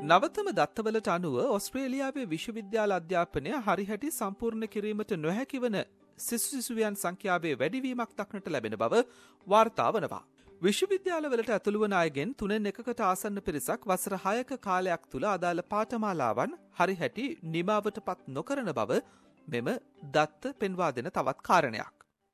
නවතම දත්තවලට අනුව ඔස්ට්‍රේලියාවේ විශ්වවිද්‍යාල අධ්‍යාපනය හරිහැටි සම්පූර්ණ කිරීමට නොහැකි වන සිසුසිසුවියන් සංඛ්‍යාවේ වැඩිවීමක් දක්නට ලැබෙන බව වාර්තා වනවා. විශ්වවිද්‍යාලවලට ඇතුළු වන අයගෙන් 3/1කට ආසන්න පිරිසක් වසර 6ක කාලයක් තුළ අදාළ පාඨමාලාවන් හරිහැටි නිමාවට පත් නොකරන බව මෙම දත්ත පෙන්වා දෙන තවත් කාරණයක්.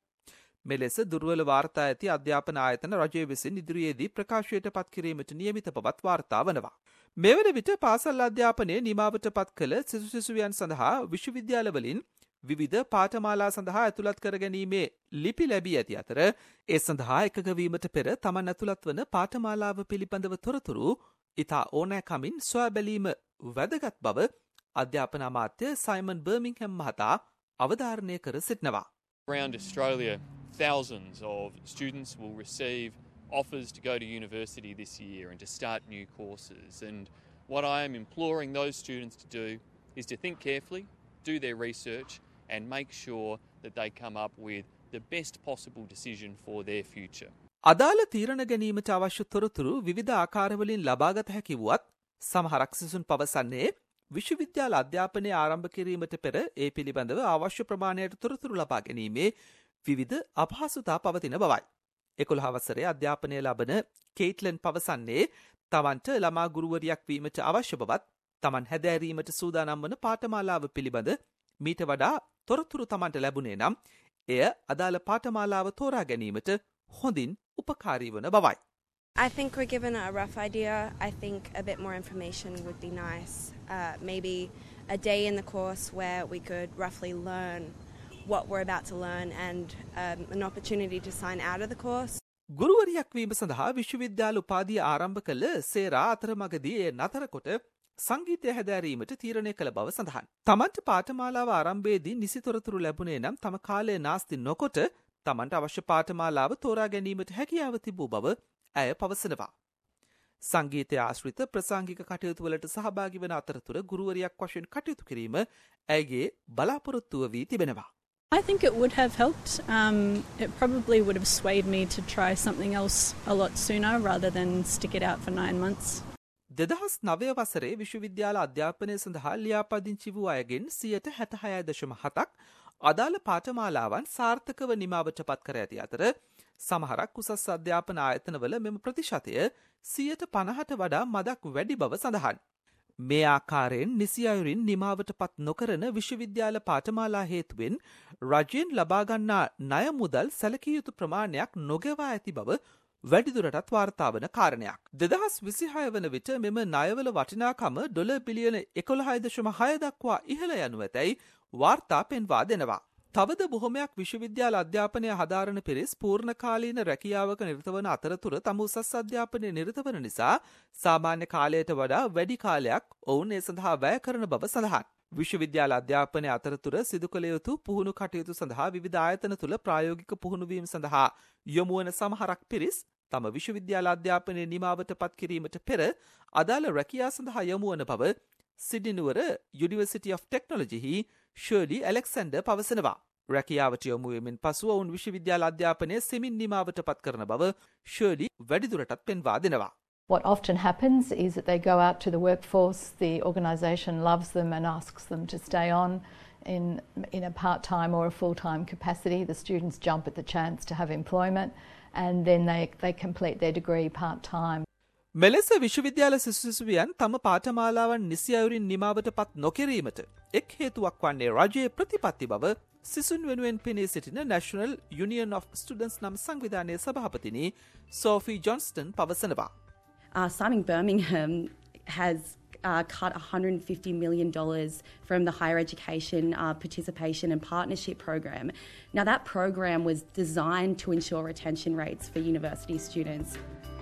මෙලෙස දුර්වල වාර්තා ඇති අධ්‍යාපන ආයතන රජය විසින් ඉදිරියේදී ප්‍රකාශයට පත් කිරීමට නියමිත බවත් වාර්තා වනවා. මෙවන විට පාසල් අධ්‍යාපනයේ නිමාවට පත් කළ සිසුසිසුවියන් සඳහා විශ්වවිද්‍යාලවලින් විවිධ පාඨමාලා සඳහා ඇතුළත් කර ගැනීමේ ලිපි ලැබී ඇති අතර ඒ සඳහා එකග වීමට පෙර තමන් ඇතුළත් වන පාඨමාලාව පිළිබඳව තොරතුරු ඉතා ඕනෑකමින් සොයා බැලීම වැදගත් බව අධ්‍යාපන අමාත්‍ය සයිමන් බර්මින්ගම් මහතා අවධාරණය කර සිටිනවා. Around Australia, thousands of students will receive offers to go to university this year and to start new courses. And what I am imploring those students to do is to think carefully, do their research and make sure that they come up with the best possible decision for their future. අදාළ තීරණ ගැනීමට අවශ්‍ය තොරතුරු විවිධ ආකාරවලින් ලබාගත හැකි වුවත් සමහරක් සිසුන් පවසන්නේ විශ්වවිද්‍යාල අධ්‍යාපනය ආරම්භ කිරීමට පෙර ඒ පිළිබඳව අවශ්‍ය ප්‍රමාණයට තොරතුරු ලබා ගැනීමේ විවිධ අපහසුතා පවතින බවයි. 11 වසරේ අධ්‍යාපනය ලබන කේට්ලන් පවසන්නේ තමන්ට ළමා ගුරුවරියක් වීමට අවශ්‍ය බවත් තමන් හැදෑරීමට සූදානම් වන පාඨමාලාව පිළිබඳ මීට වඩා තොරතුරු තමන්ට ලැබුණේ නම් එය අදාළ පාඨමාලාව තෝරා ගැනීමට හොඳින් උපකාරී වන බවයි. I think we're given a rough idea. I think a bit more information would be nice. Maybe a day in the course where we could roughly learn what we're about to learn and an opportunity to sign out of the course. ගුරුවරියක් වීම සඳහා විශ්වවිද්‍යාල උපාධිය ආරම්භ කළ සේරා අතරමඟදී එය නතර කොට සංගීතය හැදෑරීමට තීරණය කළ බව සඳහන්. තමන්ට පාඨමාලාව ආරම්භයේදී නිසි තොරතුරු ලැබුණේ නම් තම කාලය නාස්ති නොකොට තමන්ට අවශ්‍ය පාඨමාලාව තෝරා ගැනීමට හැකියාව තිබූ බව ඇය පවසනවා. සංගීතය ආශ්‍රිත ප්‍රසංගික කටයුතු වලට සහභාගී වන අතරතුර ගුරුවරියක් වශයෙන් කටයුතු කිරීම ඇයගේ බලාපොරොත්තුව වී තිබෙනවා. I think it would have helped. It probably would have swayed me to try something else a lot sooner rather than stick it out for 9 months. 2009 වසරේ විශ්වවිද්‍යාල අධ්‍යාපනය සඳහා ලියාපදිංචි වූ අයගෙන් 66.7% අදාළ පාඨමාලාවන් සාර්ථකව නිමාවට පත් කර ඇති අතර සමහරක් උසස් අධ්‍යාපන ආයතනවල මෙම ප්‍රතිශතය 50%ට වඩා මදක් වැඩි බව සඳහන්. මේ ආකාරයෙන් නිසි අයුරින් නිමාවට පත් නොකරන විශ්වවිද්‍යාල පාඨමාලා හේතුවෙන් රජයෙන් ලබාගන්නා ණය මුදල් සැලකිය යුතු ප්‍රමාණයක් නොගෙවා ඇති බව වැඩිදුරටත් වාර්තා වන කාරණයක්. 2026 වන විට මෙම ණයවල වටිනාකම ඩොලර් බිලියන 11.6 දක්වා ඉහළ යනු ඇතැයි වාර්තා පෙන්වා දෙනවා. තවද බොහොමයක් විශ්වවිද්‍යාල අධ්‍යාපනය හදාරන පිරිස් පූර්ණකාලීන රැකියාවක නිරත වන අතරතුර තම උසස් අධ්‍යාපනය නිරත වන නිසා සාමාන්‍ය කාලයට වඩා වැඩි කාලයක් ඔවුන් ඒ සඳහා වැය කරන බව සඳහන්. විශ්වවිද්‍යාල අධ්‍යාපනය අතරතුර සිදු කළ යුතු පුහුණු කටයුතු සඳහා විවිධ ආයතන තුළ ප්‍රායෝගික පුහුණුවීම සඳහා යොමු වන සමහරක් පිරිස් තම විශ්වවිද්‍යාල අධ්‍යාපනය නිමාවට පත් කිරීමට පෙර අදාළ රැකියා සඳහා යොමු වන බව සිඩ්නි නුවර University of Technology Shirley Alexander පවසනවා. රැකියාවට යොමු වෙමින් පසුව ඔවුන් විශ්වවිද්‍යාල අධ්‍යාපනය සෙමින් නිමාවට පත් කරන බව ෂර්ලි වැඩිදුරටත් පෙන්වා දෙනවා. What often happens is that they go out to the workforce, the organisation loves them and asks them to stay on in a part-time or a full-time capacity. The students jump at the chance to have employment and then they complete their degree part-time. මෙලෙස විශ්වවිද්‍යාල සිසුසිසුවියන් තම පාඨමාලාවන් නිසි අයුරින් නිමාවට පත් නොකිරීමට එක් හේතුවක් වන්නේ රජයේ ප්‍රතිපත්ති බව සිසුන් වෙනුවෙන් පෙනී සිටින National Union of Students නම් සංවිධානයේ සභාපතිනි සෝෆී ජොන්ස්ටන් පවසනවා. Simon Birmingham has cut $150 million from the Higher Education Participation and Partnership Program. Now that program was designed to ensure retention rates for university students.